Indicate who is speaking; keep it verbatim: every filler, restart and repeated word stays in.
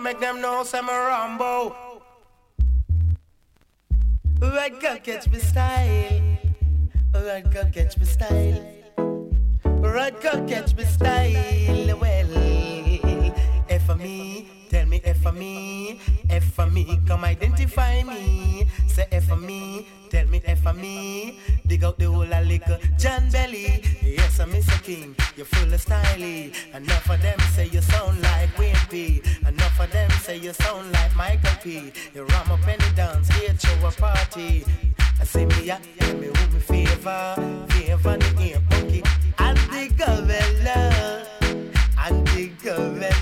Speaker 1: make them know some Rambo. Red girl catch me style. Red girl catch me style. Red girl catch me style. Well, F for me, tell me F for me. F for me, come identify me. Say F for me, tell me F for me. Dig out the whole a liquor, John Belly. Yes, I'm Mister King, you're full of styly. Enough of them say you sound like Wayne P. Enough of them say you sound like Michael P. You ram up any dance, get show a party. I say me ya, tell me who me favor. Favor the game, okay. And the governor, and the governor.